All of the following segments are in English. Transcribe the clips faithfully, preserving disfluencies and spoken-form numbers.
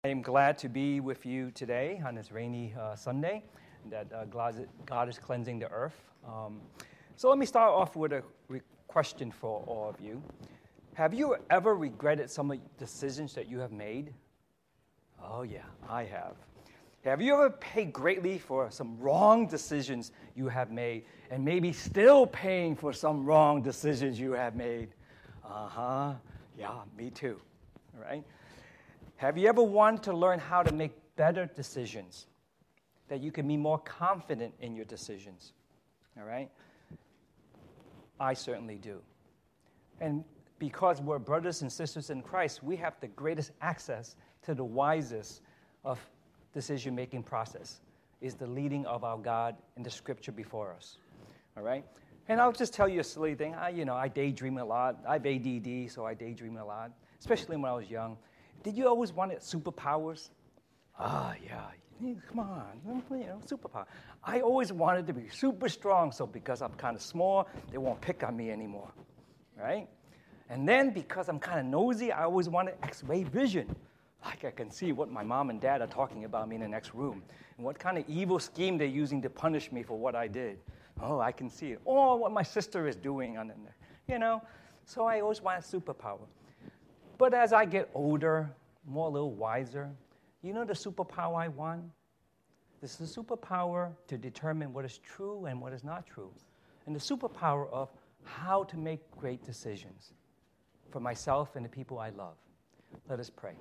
I am glad to be with you today on this rainy uh, Sunday that uh, God is cleansing the earth. Um, so let me start off with a re- question for all of you. Have you ever regretted some of the decisions that you have made? Oh yeah, I have. Have you ever paid greatly for some wrong decisions you have made and maybe still paying for some wrong decisions you have made? Uh-huh. Yeah, me too. All right? Have you ever wanted to learn how to make better decisions, that you can be more confident in your decisions? All right? I certainly do. And because we're brothers and sisters in Christ, we have the greatest access to the wisest of decision-making process, is the leading of our God in the Scripture before us. All right? And I'll just tell you a silly thing. I, you know, I daydream a lot. I have A D D, so I daydream a lot, especially when I was young. Did you always want superpowers? Ah, yeah. Come on, you know, superpower. I always wanted to be super strong, so because I'm kind of small, they won't pick on me anymore, right? And then because I'm kind of nosy, I always wanted X-ray vision. Like I can see what my mom and dad are talking about me in the next room and what kind of evil scheme they're using to punish me for what I did. Oh, I can see it. Or what my sister is doing, on the, you know. So I always wanted superpower. But as I get older, more a little wiser, you know the superpower I want? This is the superpower to determine what is true and what is not true. And the superpower of how to make great decisions for myself and the people I love. Let us pray.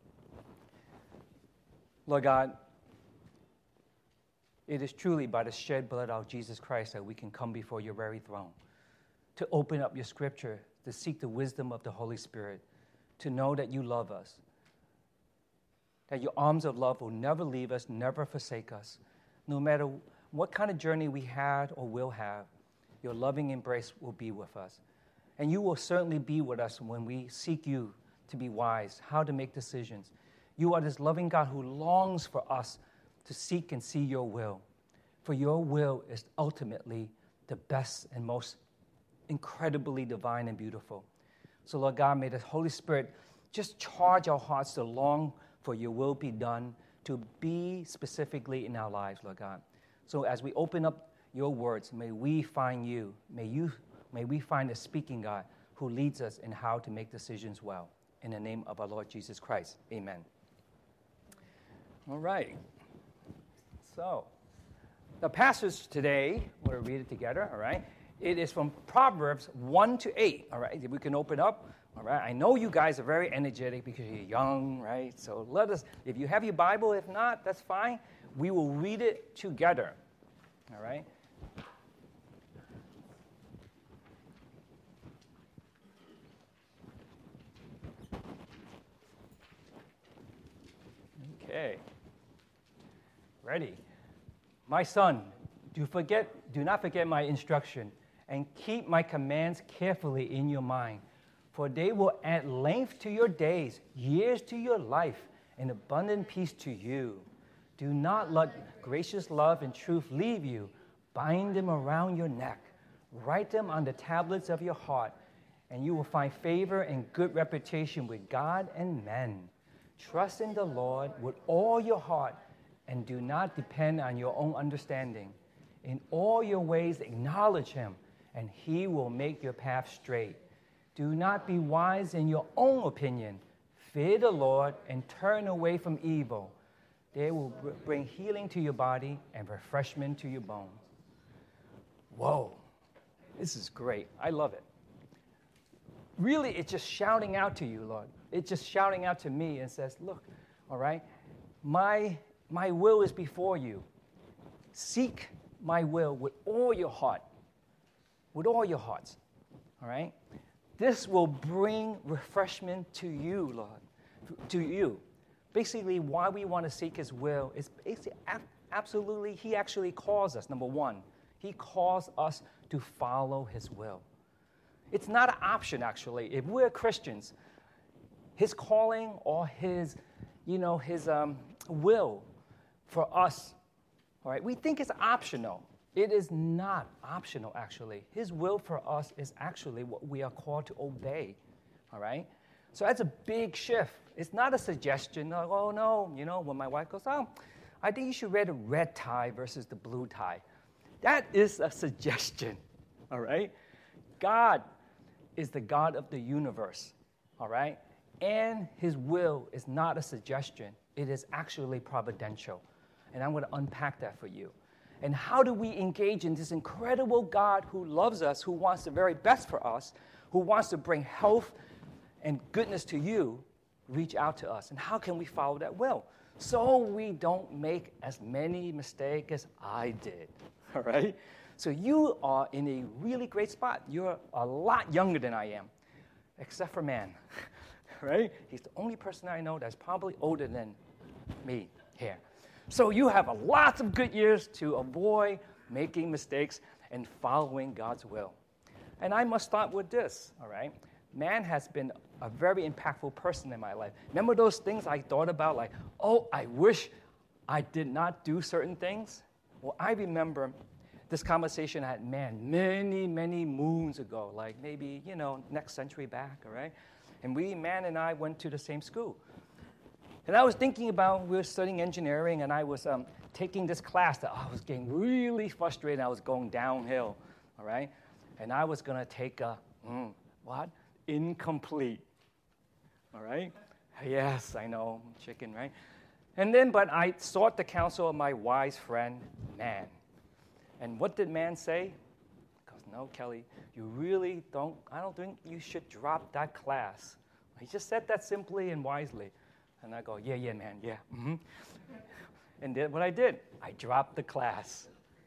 Lord God, it is truly by the shed blood of Jesus Christ that we can come before your very throne, to open up your Scripture, to seek the wisdom of the Holy Spirit, to know that you love us, that your arms of love will never leave us, never forsake us. No matter what kind of journey we had or will have, your loving embrace will be with us. And you will certainly be with us when we seek you to be wise, how to make decisions. You are this loving God who longs for us to seek and see your will. For your will is ultimately the best and most incredibly divine and beautiful. So, Lord God, may the Holy Spirit just charge our hearts to long for your will be done, to be specifically in our lives, Lord God. So as we open up your words, may we find you, may you, may we find a speaking God who leads us in how to make decisions well. In the name of our Lord Jesus Christ, amen. All right. So, the passage today, we'll read it together, all right? It is from Proverbs one to eight, all right? If we can open up, all right? I know you guys are very energetic because you're young, right? So let us, if you have your Bible, if not, that's fine. We will read it together, all right? Okay. Ready? My son, do forget, do not forget my instruction, and keep my commands carefully in your mind, for they will add length to your days, years to your life, and abundant peace to you. Do not let gracious love and truth leave you. Bind them around your neck. Write them on the tablets of your heart, and you will find favor and good reputation with God and men. Trust in the Lord with all your heart, and do not depend on your own understanding. In all your ways acknowledge him, and he will make your path straight. Do not be wise in your own opinion. Fear the Lord and turn away from evil. They will bring healing to your body and refreshment to your bones. Whoa, this is great. I love it. Really, it's just shouting out to you, Lord. It's just shouting out to me and says, look, all right, my, my will is before you. Seek my will with all your heart, with all your hearts, all right? This will bring refreshment to you, Lord, to you. Basically, why we want to seek his will is basically, absolutely, he actually calls us, number one. He calls us to follow his will. It's not an option, actually. If we're Christians, his calling or his, you know, his um, will for us, all right, we think it's optional. It is not optional, actually. His will for us is actually what we are called to obey, all right? So that's a big shift. It's not a suggestion, like, oh, no, you know, when my wife goes, oh, I think you should wear the red tie versus the blue tie. That is a suggestion, all right? God is the God of the universe, all right? And his will is not a suggestion. It is actually providential. And I'm going to unpack that for you. And how do we engage in this incredible God who loves us, who wants the very best for us, who wants to bring health and goodness to you, reach out to us? And how can we follow that will? So we don't make as many mistakes as I did, all right? So you are in a really great spot. You're a lot younger than I am, except for man, right? He's the only person I know that's probably older than me here. So you have a lots of good years to avoid making mistakes and following God's will. And I must start with this, all right? Man has been a very impactful person in my life. Remember those things I thought about, like, oh, I wish I did not do certain things? Well, I remember this conversation I had, man, many, many moons ago, like maybe, you know, next century back, all right? And we, man and I, went to the same school. And I was thinking about, we were studying engineering, and I was um, taking this class that I was getting really frustrated. I was going downhill, all right? And I was going to take a, mm, what? Incomplete, all right? Yes, I know, chicken, right? And then, but I sought the counsel of my wise friend, man. And what did man say? Because, no, Kelly, you really don't, I don't think you should drop that class. He just said that simply and wisely. And I go, yeah, yeah, man, yeah. Mm-hmm. And then what I did, I dropped the class.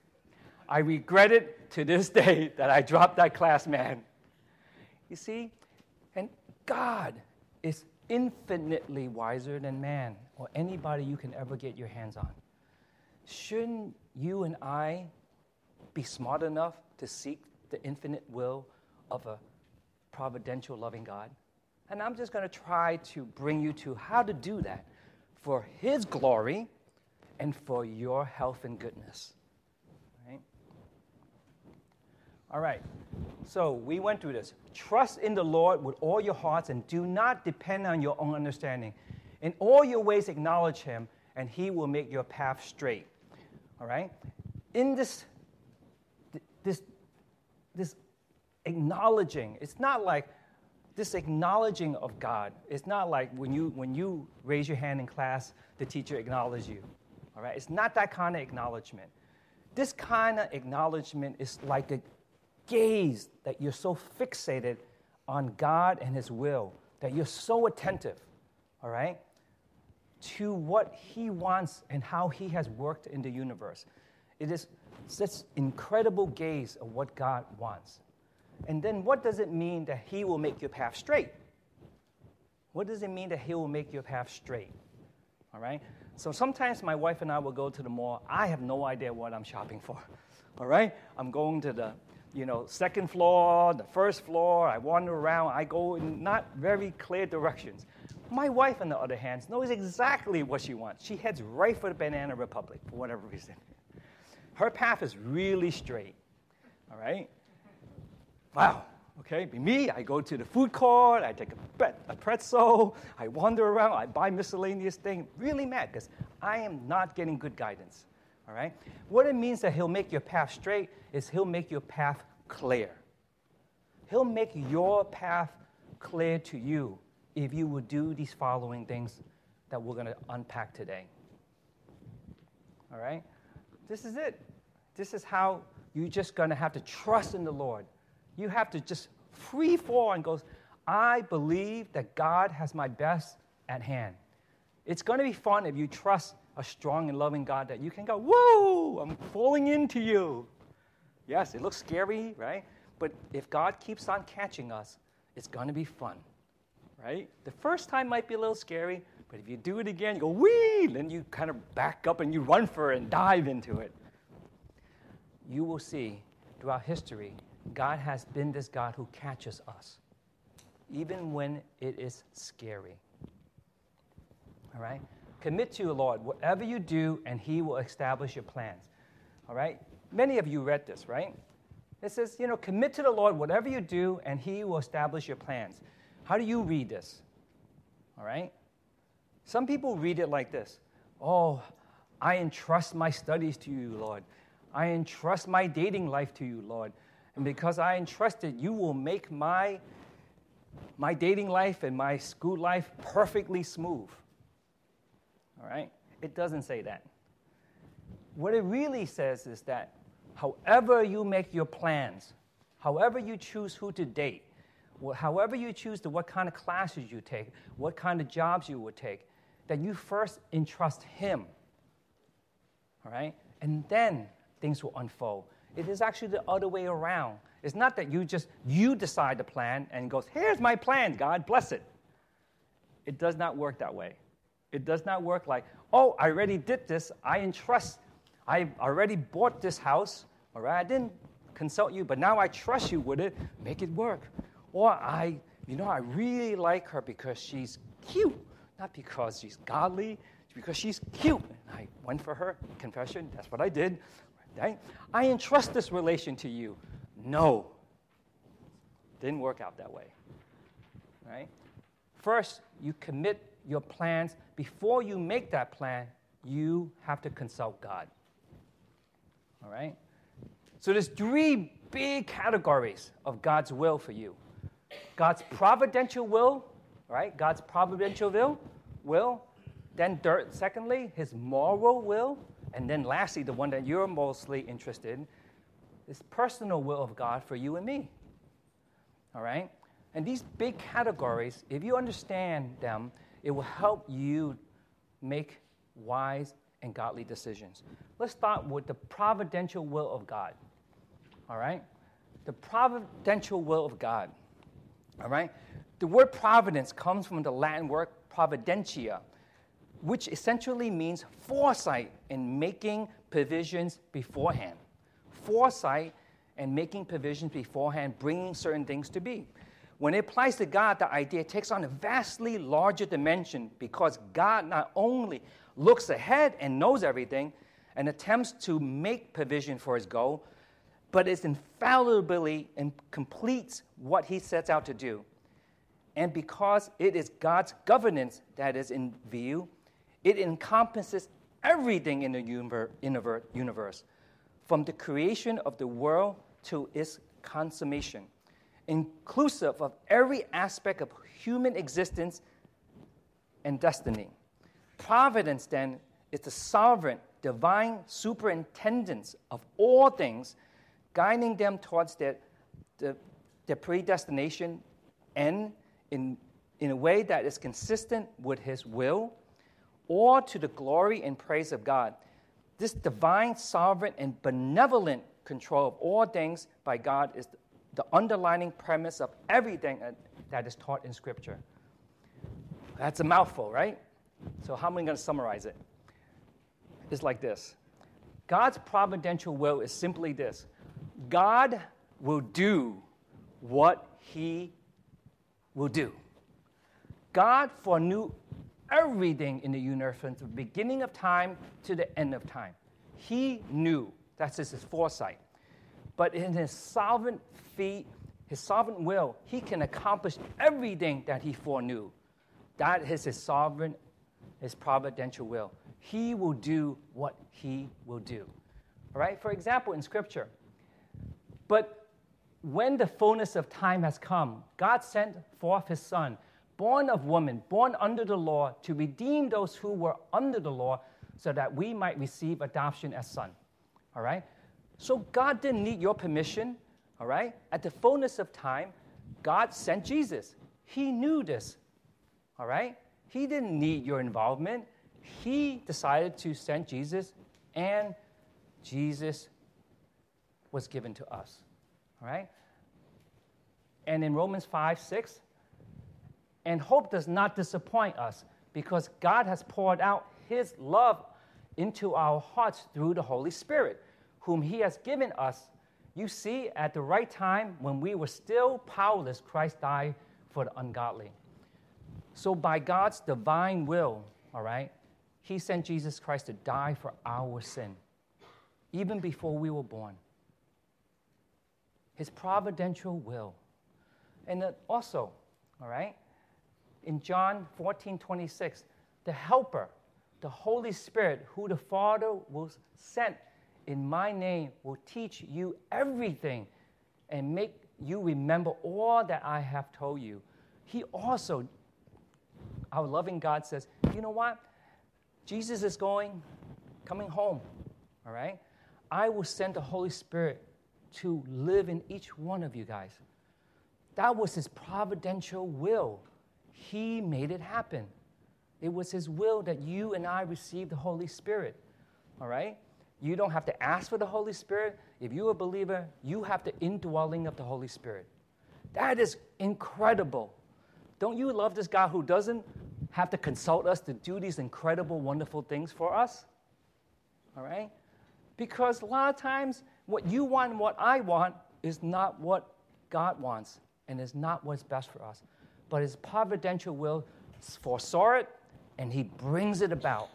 I regret it to this day that I dropped that class, man. You see, and God is infinitely wiser than man or anybody you can ever get your hands on. Shouldn't you and I be smart enough to seek the infinite will of a providential, loving God? And I'm just going to try to bring you to how to do that for his glory and for your health and goodness. Right? All right. So we went through this. Trust in the Lord with all your hearts and do not depend on your own understanding. In all your ways acknowledge him, and he will make your path straight. All right? In this, this, this acknowledging, it's not like this acknowledging of God. It's not like when you, when you raise your hand in class, the teacher acknowledges you. All right? It's not that kind of acknowledgement. This kind of acknowledgement is like a gaze that you're so fixated on God and his will, that you're so attentive, all right, to what he wants and how he has worked in the universe. It is such incredible gaze of what God wants. And then what does it mean that he will make your path straight? What does it mean that he will make your path straight? All right? So sometimes my wife and I will go to the mall. I have no idea what I'm shopping for. All right? I'm going to the, you know, second floor, the first floor. I wander around. I go in not very clear directions. My wife, on the other hand, knows exactly what she wants. She heads right for the Banana Republic for whatever reason. Her path is really straight. All right? Wow, okay, be me, I go to the food court, I take a, a pretzel, I wander around, I buy miscellaneous things, really mad because I am not getting good guidance, all right? What it means that he'll make your path straight is he'll make your path clear. He'll make your path clear to you if you will do these following things that we're going to unpack today, all right? This is it. This is how you're just going to have to trust in the Lord. You have to just free fall and go, I believe that God has my best at hand. It's going to be fun if you trust a strong and loving God that you can go, whoa, I'm falling into you. Yes, it looks scary, right? But if God keeps on catching us, it's going to be fun, right? The first time might be a little scary, but if you do it again, you go, whee, then you kind of back up and you run for it and dive into it. You will see throughout history, God has been this God who catches us, even when it is scary. All right? Commit to the Lord, whatever you do, and he will establish your plans. All right? Many of you read this, right? It says, you know, commit to the Lord, whatever you do, and he will establish your plans. How do you read this? all right? Some people read it like this. Oh, I entrust my studies to you, Lord. I entrust my dating life to you, Lord. And because I entrust it, you will make my, my dating life and my school life perfectly smooth. All right? It doesn't say that. What it really says is that however you make your plans, however you choose who to date, however you choose to what kind of classes you take, what kind of jobs you would take, that you first entrust him, all right? And then things will unfold. It is actually the other way around. It's not that you just, you decide the plan and goes, here's my plan, God, bless it. It does not work that way. It does not work like, oh, I already did this, I entrust, I already bought this house, all right? I didn't consult you, but now I trust you with it, make it work. Or I, you know, I really like her because she's cute, not because she's godly, because she's cute. And I went for her, confession, that's what I did. Right? I entrust this relation to you. No. Didn't work out that way. Right? First, you commit your plans. Before you make that plan, you have to consult God. All right? So there's three big categories of God's will for you. God's providential will, right? God's providential will, will. Then third, secondly, his moral will. And then lastly, the one that you're mostly interested in, is personal will of God for you and me. All right? And these big categories, if you understand them, it will help you make wise and godly decisions. Let's start with the providential will of God. All right? The providential will of God. All right? The word providence comes from the Latin word providentia, which essentially means foresight in making provisions beforehand. Foresight and making provisions beforehand, bringing certain things to be. When it applies to God, the idea takes on a vastly larger dimension because God not only looks ahead and knows everything and attempts to make provision for his goal, but is infallibly and completes what he sets out to do. And because it is God's governance that is in view, it encompasses everything in the universe, from the creation of the world to its consummation, inclusive of every aspect of human existence and destiny. Providence, then, is the sovereign, divine superintendence of all things, guiding them towards their, their, their predestination and in, in a way that is consistent with his will, or to the glory and praise of God. This divine, sovereign, and benevolent control of all things by God is the underlying premise of everything that is taught in Scripture. That's a mouthful, right? So how am I going to summarize it? It's like this. God's providential will is simply this. God will do what he will do. God foreknew everything in the universe from the beginning of time to the end of time. He knew. That's his foresight. But in his sovereign feet, his sovereign will, he can accomplish everything that he foreknew. That is his sovereign, his providential will. He will do what he will do. All right? For example, in Scripture, but when the fullness of time has come, God sent forth his Son, born of woman, born under the law, to redeem those who were under the law, so that we might receive adoption as son. All right? So God didn't need your permission. All right? At the fullness of time, God sent Jesus. He knew this. All right? He didn't need your involvement. He decided to send Jesus, and Jesus was given to us. All right? And in Romans five, six, and hope does not disappoint us because God has poured out his love into our hearts through the Holy Spirit, whom he has given us. You see, at the right time, when we were still powerless, Christ died for the ungodly. So by God's divine will, all right, he sent Jesus Christ to die for our sin, even before we were born. His providential will. And then also, all right, in John fourteen twenty-six, the Helper, the Holy Spirit, who the Father will send in my name, will teach you everything and make you remember all that I have told you. He also, our loving God says, you know what? Jesus is going, coming home, all right? I will send the Holy Spirit to live in each one of you guys. That was his providential will. He made it happen. It was his will that you and I receive the Holy Spirit, all right? You don't have to ask for the Holy Spirit. If you're a believer, you have the indwelling of the Holy Spirit. That is incredible. Don't you love this God who doesn't have to consult us to do these incredible, wonderful things for us? All right? Because a lot of times, what you want and what I want is not what God wants and is not what's best for us. But his providential will foresaw it, and he brings it about.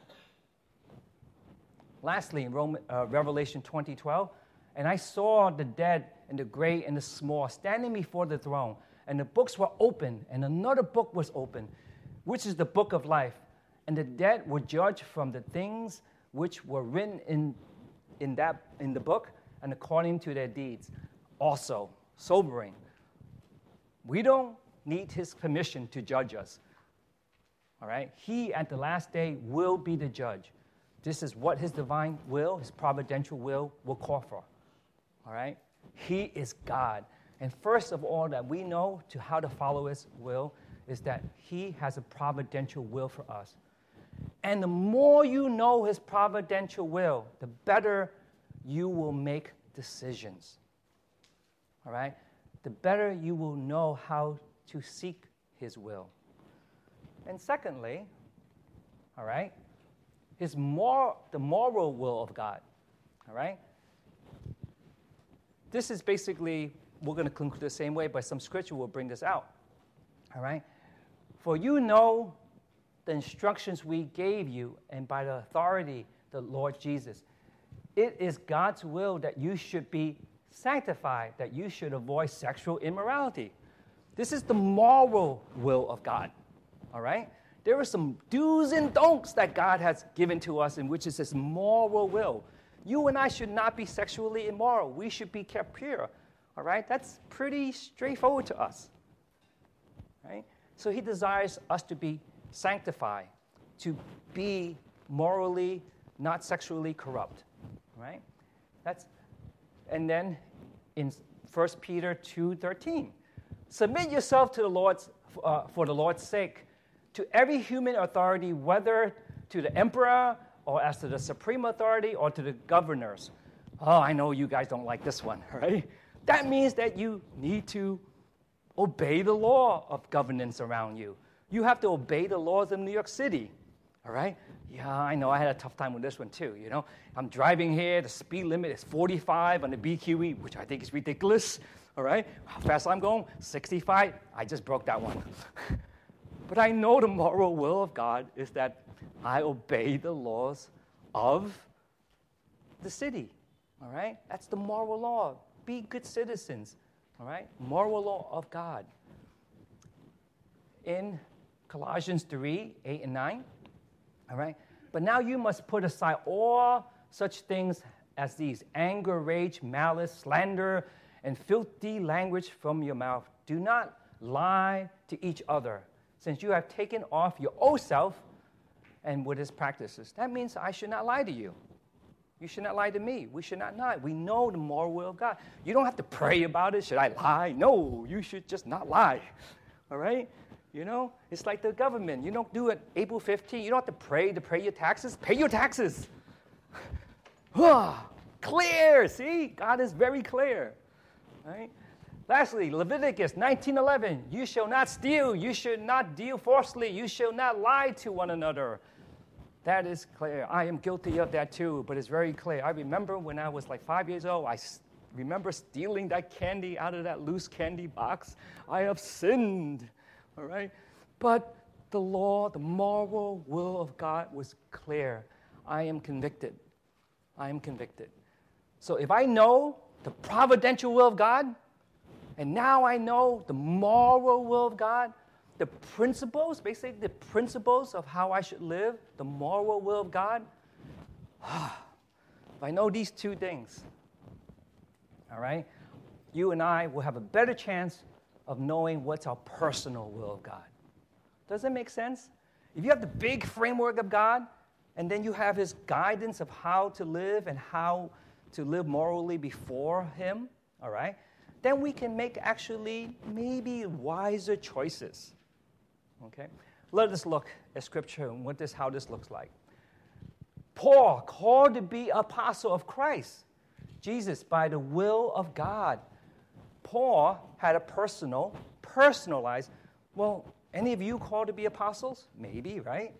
Lastly, in Roman, uh, Revelation twenty twelve, and I saw the dead and the great and the small standing before the throne, and the books were open, and another book was open, which is the book of life. And the dead were judged from the things which were written in, in, that, in the book, and according to their deeds. Also, sobering. We don't need his permission to judge us. All right? He, at the last day, will be the judge. This is what his divine will, his providential will, will call for. All right? He is God. And first of all, that we know to how to follow his will is that he has a providential will for us. And the more you know his providential will, the better you will make decisions. All right? The better you will know how to seek his will. And secondly, all right, his more the moral will of God. All right? This is basically, we're going to conclude the same way, but some scripture will bring this out. All right? For you know the instructions we gave you, and by the authority the Lord Jesus. It is God's will that you should be sanctified, that you should avoid sexual immorality. This is the moral will of God. All right? There are some do's and don'ts that God has given to us, in which is his moral will. You and I should not be sexually immoral. We should be kept pure. All right? That's pretty straightforward to us. Right? So he desires us to be sanctified, to be morally, not sexually corrupt. Right? That's, and then in First Peter two thirteen, submit yourself to the Lord's, uh, for the Lord's sake, to every human authority, whether to the emperor or as to the supreme authority or to the governors. Oh, I know you guys don't like this one, right? That means that you need to obey the law of governance around you. You have to obey the laws of New York City, all right? Yeah, I know. I had a tough time with this one too, you know. I'm driving here. The speed limit is forty-five on the B Q E, which I think is ridiculous, all right? How fast I'm going? sixty-five. I just broke that one. But I know the moral will of God is that I obey the laws of the city, all right? That's the moral law. Be good citizens, all right? Moral law of God. In Colossians three, eight, and nine, all right? But now you must put aside all such things as these: anger, rage, malice, slander, and filthy language from your mouth. Do not lie to each other, since you have taken off your old self and with his practices. That means I should not lie to you. You should not lie to me. We should not lie. We know the moral will of God. You don't have to pray about it. Should I lie? No, you should just not lie. All right? You know, it's like the government. You don't do it April fifteenth. You don't have to pray to pay your taxes. Pay your taxes. Clear. See? God is very clear. Right? Lastly, Leviticus nineteen eleven. You shall not steal. You should not deal falsely. You shall not lie to one another. That is clear. I am guilty of that too, but it's very clear. I remember when I was like five years old, I remember stealing that candy out of that loose candy box. I have sinned. All right? But the law, the moral will of God was clear. I am convicted. I am convicted. So if I know the providential will of God, and now I know the moral will of God, the principles, basically the principles of how I should live, the moral will of God, if I know these two things, all right, you and I will have a better chance of knowing what's our personal will of God. Does that make sense? If you have the big framework of God, and then you have His guidance of how to live and how to live morally before Him, all right, then we can make actually maybe wiser choices. Okay? Let us look at Scripture and what this, how this looks like. Paul, called to be apostle of Christ, Jesus, by the will of God. Paul had a personal, personalized, well, any of you called to be apostles? Maybe, right?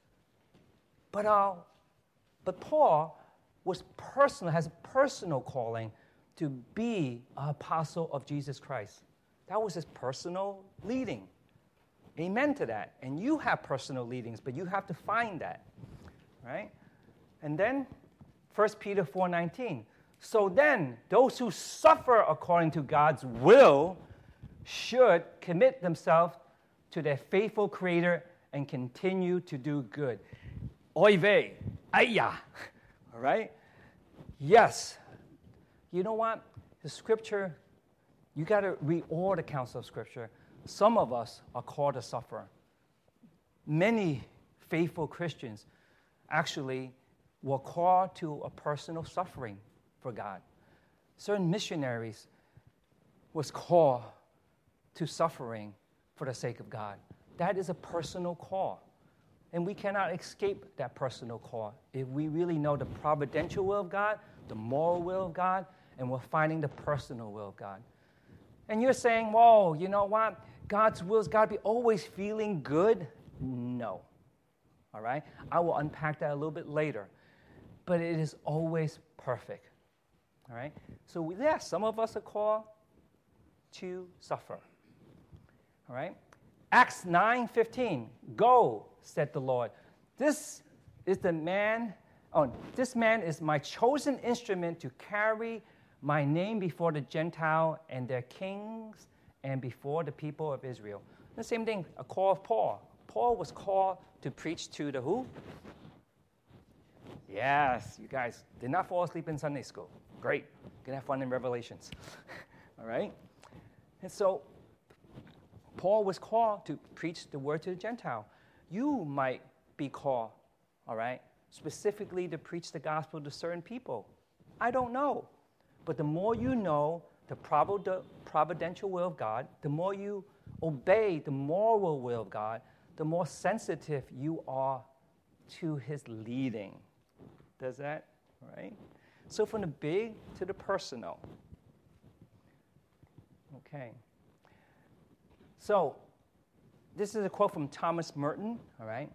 But, uh, but Paul was personal, has a personal calling to be an apostle of Jesus Christ. That was his personal leading. Amen to that. And you have personal leadings, but you have to find that, right? And then, First Peter four nineteen. So then, those who suffer according to God's will should commit themselves to their faithful Creator and continue to do good. Oy vey, ayya, all right? Yes. You know what? The Scripture, you got to read all the counsel of Scripture. Some of us are called to suffer. Many faithful Christians actually were called to a personal suffering for God. Certain missionaries was called to suffering for the sake of God. That is a personal call. And we cannot escape that personal call if we really know the providential will of God, the moral will of God, and we're finding the personal will of God. And you're saying, whoa, you know what? God's will's got to be always feeling good? No. All right? I will unpack that a little bit later. But it is always perfect. All right? So, yeah, some of us are called to suffer. All right? Acts nine fifteen. Go, said the Lord. This is the man, oh, this man is my chosen instrument to carry my name before the Gentile and their kings and before the people of Israel. The same thing, a call of Paul. Paul was called to preach to the who? Yes, you guys did not fall asleep in Sunday school. Great. Gonna have fun in Revelations. All right? And so, Paul was called to preach the word to the Gentile. You might be called, all right, specifically to preach the gospel to certain people. I don't know. But the more you know the providential will of God, the more you obey the moral will of God, the more sensitive you are to His leading. Does that, right? So from the big to the personal. Okay. So this is a quote from Thomas Merton, all right?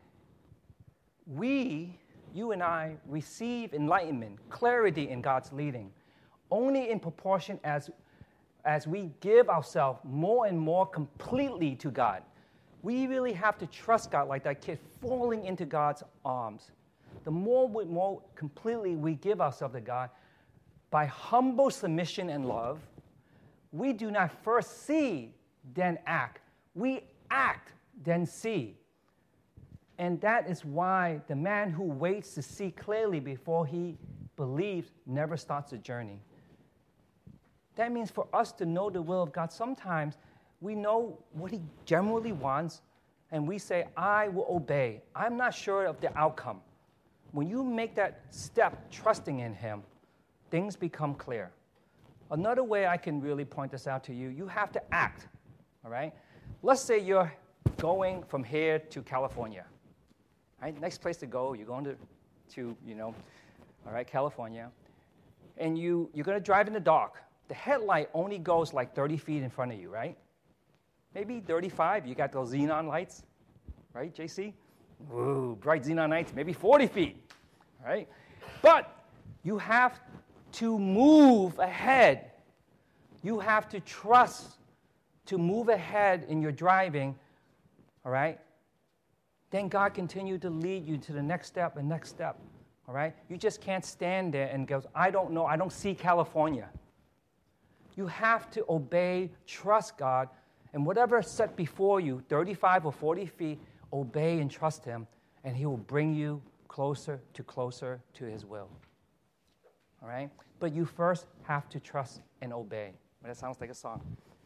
We, you and I, receive enlightenment, clarity in God's leading, only in proportion as, as we give ourselves more and more completely to God. We really have to trust God like that kid falling into God's arms. The more, we, more completely we give ourselves to God, by humble submission and love, we do not first see, then act. We act, then see. And that is why the man who waits to see clearly before he believes never starts a journey. That means for us to know the will of God, sometimes we know what He generally wants, and we say, I will obey. I'm not sure of the outcome. When you make that step, trusting in Him, things become clear. Another way I can really point this out to you, you have to act, all right? Let's say you're going from here to California, right? Next place to go, you're going to, to you know, all right, California, and you, you're going to drive in the dark. The headlight only goes like thirty feet in front of you, right? Maybe thirty-five. You got those xenon lights, right, J C? Ooh, bright xenon lights, maybe forty feet, right? But you have to move ahead. You have to trust to move ahead in your driving, all right? Then God continue to lead you to the next step and next step, all right? You just can't stand there and go, I don't know, I don't see California. You have to obey, trust God, And whatever set before you, thirty-five or forty feet, obey and trust him, and he will bring you closer to closer to his will. All right? But you first have to trust and obey. Well, that sounds like a song.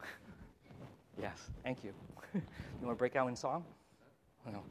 Yes, thank you. You want to break out in song? No.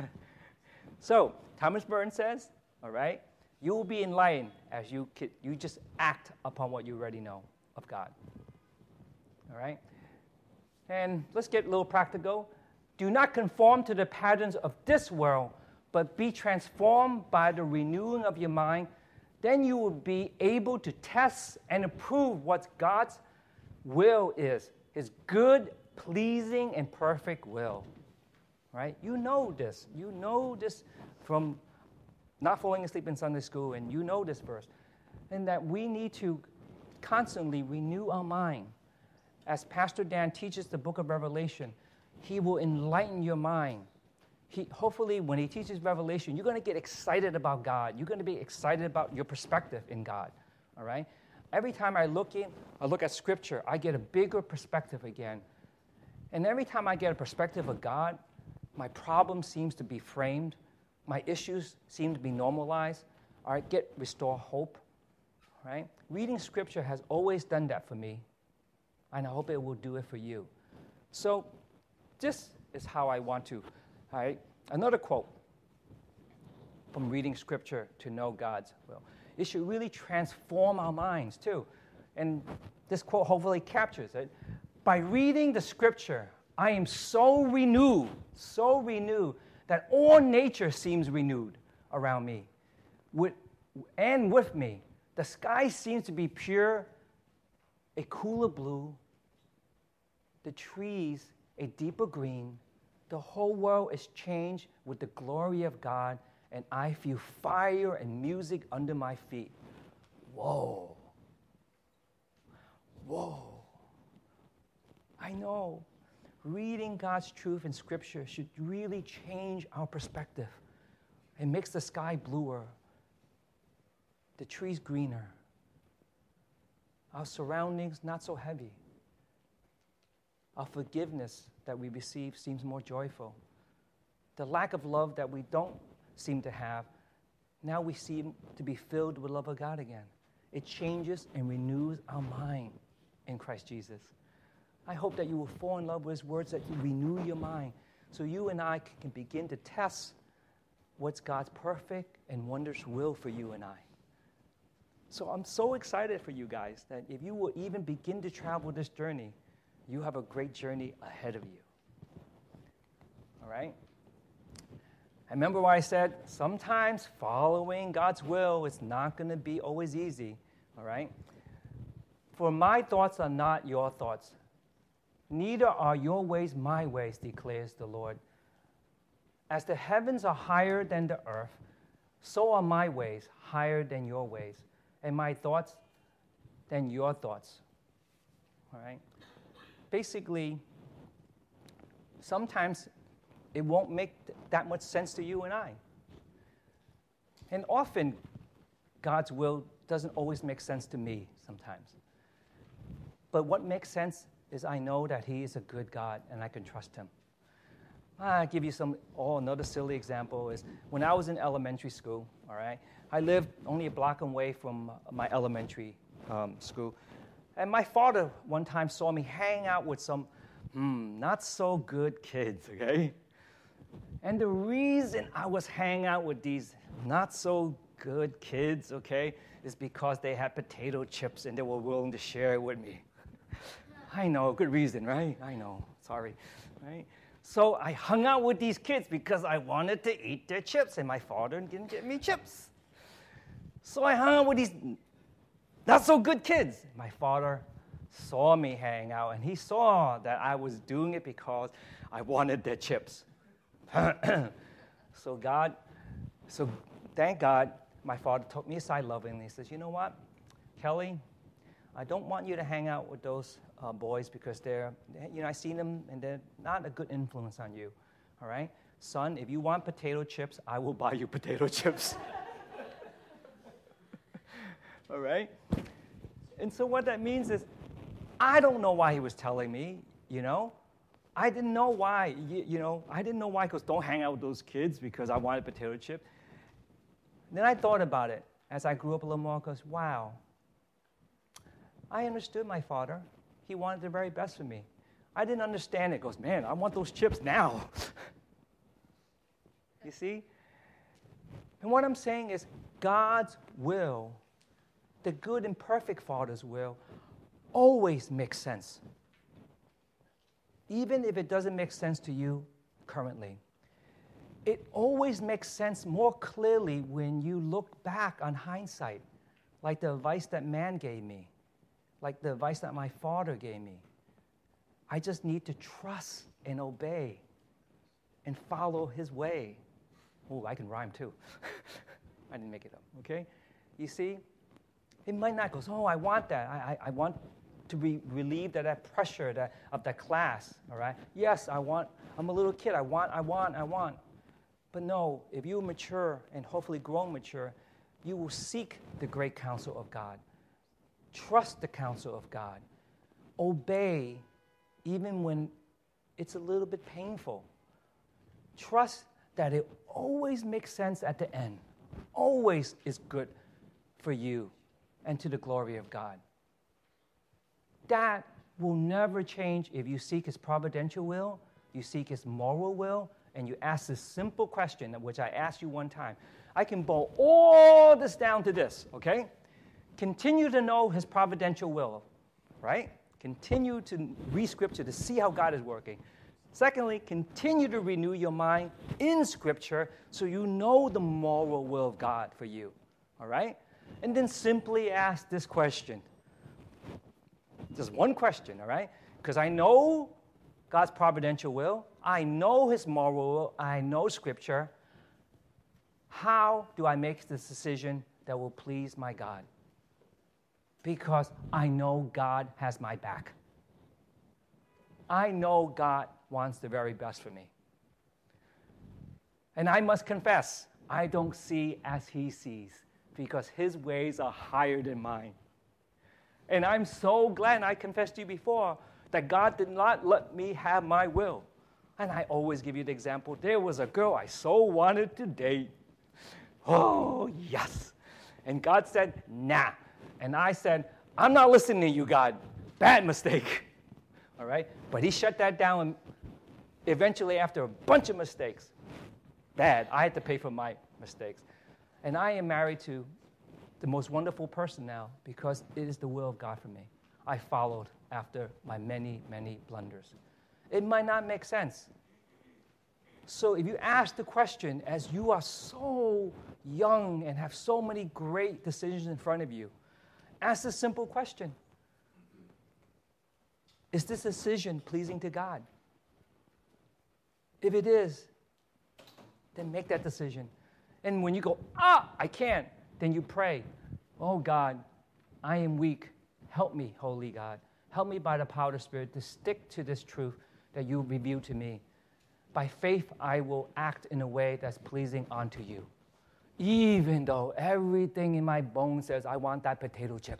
So, Thomas Merton says, all right, you will be enlightened as you, you just act upon what you already know of God. All right? And let's get a little practical. Do not conform to the patterns of this world, but be transformed by the renewing of your mind. Then you will be able to test and approve what God's will is, his good, pleasing, and perfect will. Right? You know this. You know this from not falling asleep in Sunday school, and you know this verse. And that we need to constantly renew our mind. As Pastor Dan teaches the book of Revelation, he will enlighten your mind. He, hopefully, when he teaches Revelation, you're going to get excited about God. You're going to be excited about your perspective in God. All right? Every time I look in, I look at Scripture, I get a bigger perspective again. And every time I get a perspective of God, my problem seems to be framed. My issues seem to be normalized. All right? Get restore hope. Right? Reading Scripture has always done that for me. And I hope it will do it for you. So this is how I want to. All right? Another quote from reading Scripture to know God's will. It should really transform our minds too. And this quote hopefully captures it. By reading the Scripture, I am so renewed, so renewed, that all nature seems renewed around me. With, and with me, the sky seems to be pure, a cooler blue, the trees a deeper green, the whole world is changed with the glory of God, and I feel fire and music under my feet. Whoa. Whoa. I know reading God's truth in Scripture should really change our perspective. It makes the sky bluer, the trees greener, our surroundings not so heavy. Our forgiveness that we receive seems more joyful. The lack of love that we don't seem to have, now we seem to be filled with love of God again. It changes and renews our mind in Christ Jesus. I hope that you will fall in love with His words, that you renew your mind, so you and I can begin to test what's God's perfect and wondrous will for you and I. So I'm so excited for you guys that if you will even begin to travel this journey, you have a great journey ahead of you. All right? I remember what I said, sometimes following God's will is not going to be always easy. All right? For my thoughts are not your thoughts. Neither are your ways my ways, declares the Lord. As the heavens are higher than the earth, so are my ways higher than your ways, and my thoughts than your thoughts. All right? Basically, sometimes it won't make that much sense to you and I. And often, God's will doesn't always make sense to me sometimes. But what makes sense is I know that He is a good God and I can trust Him. I'll give you some, oh, another silly example is when I was in elementary school, all right, I lived only a block away from my elementary um, school. And my father one time saw me hang out with some hmm, not so good kids, okay? And the reason I was hanging out with these not so good kids, okay, is because they had potato chips and they were willing to share it with me. I know, good reason, right? I know, sorry, right? So I hung out with these kids because I wanted to eat their chips, and my father didn't get me chips. So I hung out with these not so good kids. My father saw me hang out, and he saw that I was doing it because I wanted their chips. So God, so thank God, my father took me aside lovingly. He says, you know what, Kelly, I don't want you to hang out with those uh, boys because they're, you know, I seen them and they're not a good influence on you, all right? Son, if you want potato chips, I will buy you potato chips. All right? And so what that means is, I don't know why he was telling me, you know, I didn't know why. You, you know, I didn't know why, because don't hang out with those kids because I wanted potato chip. Then I thought about it as I grew up a little more, because, wow, I understood my father. He wanted the very best for me. I didn't understand it. Goes, man, I want those chips now. You see? And what I'm saying is God's will, the good and perfect Father's will, always makes sense. Even if it doesn't make sense to you currently. It always makes sense more clearly when you look back on hindsight, like the advice that man gave me, like the advice that my father gave me. I just need to trust and obey and follow his way. Oh, I can rhyme too. I didn't make it up, okay? You see, it might not go, oh, I want that. I, I, I want to be relieved of that pressure that, of that class, all right? Yes, I want, I'm a little kid. I want, I want, I want. But no, if you mature and hopefully grow mature, you will seek the great counsel of God. Trust the counsel of God. Obey even when it's a little bit painful. Trust that it always makes sense at the end. Always is good for you and to the glory of God. That will never change if you seek his providential will, you seek his moral will, and you ask this simple question, which I asked you one time. I can boil all this down to this, okay? Continue to know his providential will, right? Continue to read Scripture to see how God is working. Secondly, continue to renew your mind in Scripture so you know the moral will of God for you, all right? And then simply ask this question. Just one question, all right? Because I know God's providential will. I know his moral will. I know Scripture. How do I make this decision that will please my God? Because I know God has my back. I know God wants the very best for me. And I must confess, I don't see as he sees, because his ways are higher than mine. And I'm so glad, and I confessed to you before, that God did not let me have my will. And I always give you the example. There was a girl I so wanted to date. Oh, yes. And God said, nah. And I said, I'm not listening to you, God. Bad mistake. All right? But he shut that down, and eventually, after a bunch of mistakes, bad, I had to pay for my mistakes. And I am married to the most wonderful person now because it is the will of God for me. I followed after my many, many blunders. It might not make sense. So if you ask the question, as you are so young and have so many great decisions in front of you, ask a simple question. Is this decision pleasing to God? If it is, then make that decision. And when you go, ah, I can't, then you pray, oh God, I am weak. Help me, holy God. Help me by the power of the Spirit to stick to this truth that you revealed to me. By faith, I will act in a way that's pleasing unto you. Even though everything in my bones says, I want that potato chip.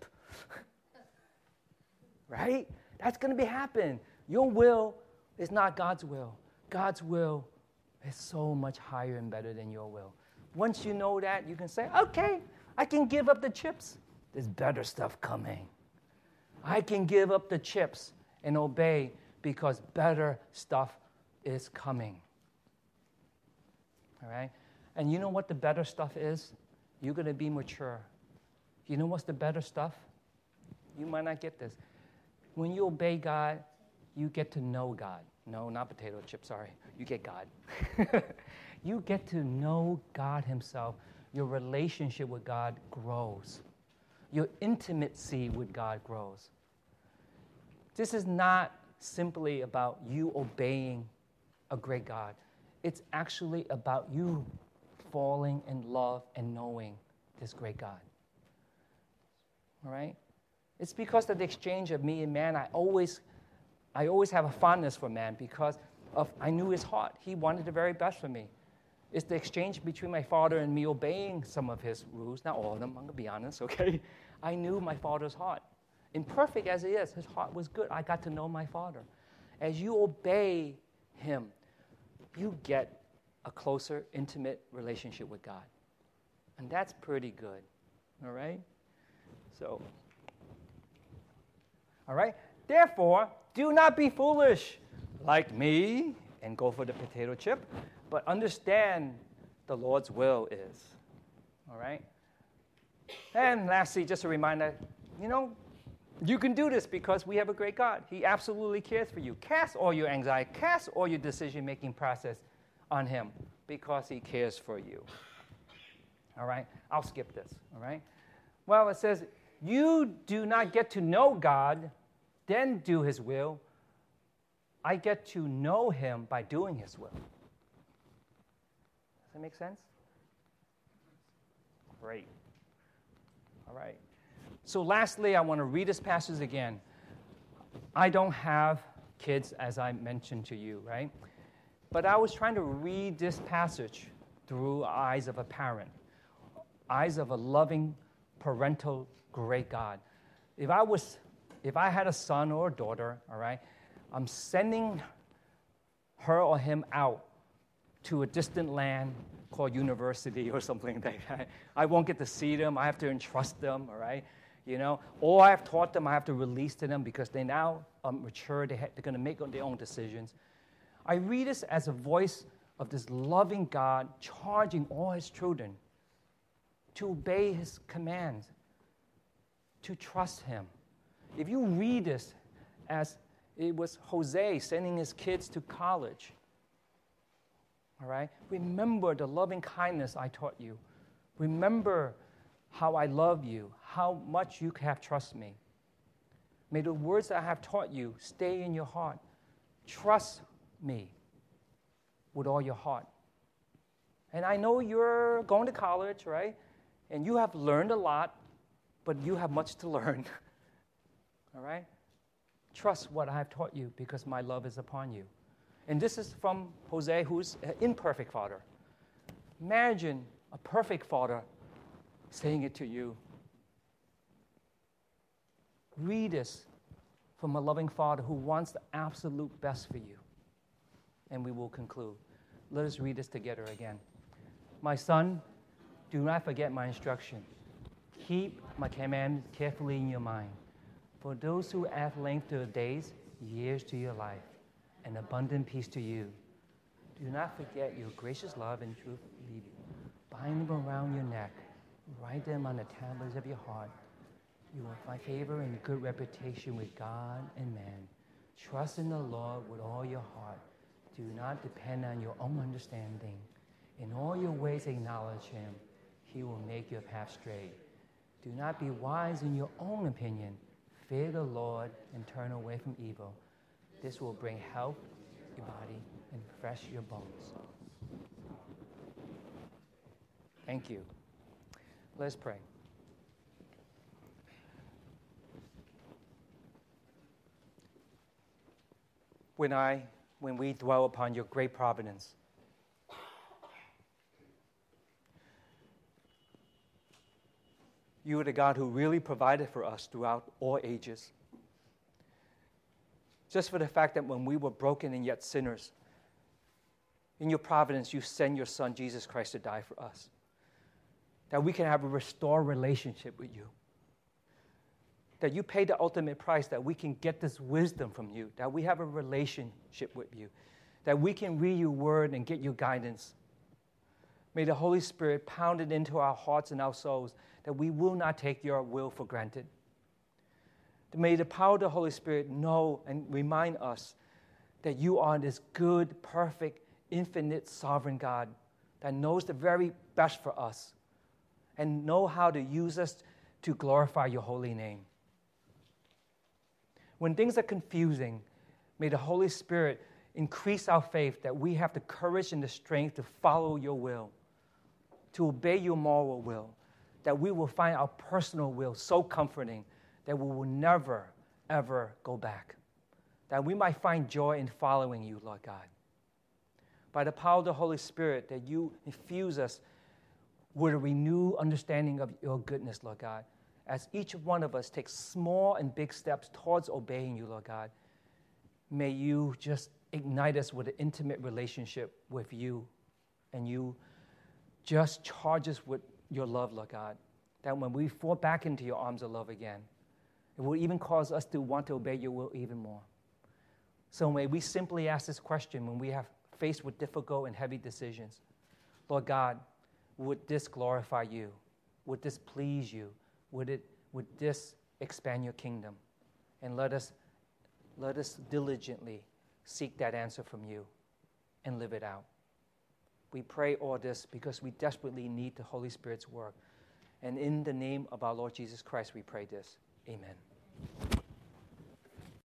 Right? That's going to be happen. Your will is not God's will. God's will is so much higher and better than your will. Once you know that, you can say, okay, I can give up the chips. There's better stuff coming. I can give up the chips and obey because better stuff is coming. All right? And you know what the better stuff is? You're going to be mature. You know what's the better stuff? You might not get this. When you obey God, you get to know God. No, not potato chips, sorry. You get God. You get to know God himself. Your relationship with God grows. Your intimacy with God grows. This is not simply about you obeying a great God. It's actually about you falling in love and knowing this great God. All right? It's because of the exchange of me and man, I always, I always have a fondness for man because of I knew his heart. He wanted the very best for me. It's the exchange between my father and me obeying some of his rules. Not all of them, I'm going to be honest, okay? I knew my father's heart. Imperfect as he is, his heart was good. I got to know my father. As you obey him, you get a closer, intimate relationship with God. And that's pretty good, all right? So, all right? Therefore, do not be foolish like me and go for the potato chip, but understand the Lord's will is, all right? And lastly, just a reminder, you know, you can do this because we have a great God. He absolutely cares for you. Cast all your anxiety, cast all your decision-making process on him because he cares for you. All right? I'll skip this, all right? Well, it says, you do not get to know God, then do his will. I get to know him by doing his will. Does that make sense? Great. All right. So lastly, I want to read this passage again. I don't have kids, as I mentioned to you, right? But I was trying to read this passage through eyes of a parent, eyes of a loving, parental, great God. If I was, if I had a son or a daughter, all right, I'm sending her or him out to a distant land called university or something like that. I won't get to see them. I have to entrust them, all right? You know, or I've taught them, I have to release to them because they now are mature. They ha- they're going to make their own decisions. I read this as a voice of this loving God charging all his children to obey his commands, to trust him. If you read this as it was Jose sending his kids to college, all right, remember the loving kindness I taught you. Remember how I love you, how much you have trust me. May the words that I have taught you stay in your heart. Trust me with all your heart. And I know you're going to college, right? And you have learned a lot, but you have much to learn. All right? Trust what I have taught you because my love is upon you. And this is from Jose, who's an imperfect father. Imagine a perfect father saying it to you. Read this from a loving father who wants the absolute best for you. And we will conclude. Let us read this together again. My son, do not forget my instruction. Keep my commandments carefully in your mind. For those who add length to your days, years to your life, and abundant peace to you. Do not forget your gracious love and truth lead you. Bind them around your neck. Write them on the tablets of your heart. You will find favor and good reputation with God and man. Trust in the Lord with all your heart. Do not depend on your own understanding. In all your ways acknowledge him. He will make your path straight. Do not be wise in your own opinion. Fear the Lord and turn away from evil. This will bring health to your body and refresh your bones. Thank you. Let's pray. When I, when we dwell upon your great providence, you are the God who really provided for us throughout all ages. Just for the fact that when we were broken and yet sinners, in your providence, you send your Son, Jesus Christ, to die for us. That we can have a restored relationship with you. That you paid the ultimate price, that we can get this wisdom from you. That we have a relationship with you. That we can read your word and get your guidance. May the Holy Spirit pound it into our hearts and our souls that we will not take your will for granted. May the power of the Holy Spirit know and remind us that you are this good, perfect, infinite, sovereign God that knows the very best for us and know how to use us to glorify your holy name. When things are confusing, may the Holy Spirit increase our faith that we have the courage and the strength to follow your will, to obey your moral will, that we will find our personal will so comforting that we will never, ever go back. That we might find joy in following you, Lord God. By the power of the Holy Spirit, that you infuse us with a renewed understanding of your goodness, Lord God. As each one of us takes small and big steps towards obeying you, Lord God, may you just ignite us with an intimate relationship with you, and you just charge us with your love, Lord God, that when we fall back into your arms of love again, it will even cause us to want to obey your will even more. So may we simply ask this question when we have faced with difficult and heavy decisions. Lord God, would this glorify you? Would this please you? Would it would this expand your kingdom? And let us let us diligently seek that answer from you and live it out. We pray all this because we desperately need the Holy Spirit's work. And in the name of our Lord Jesus Christ, we pray this. Amen.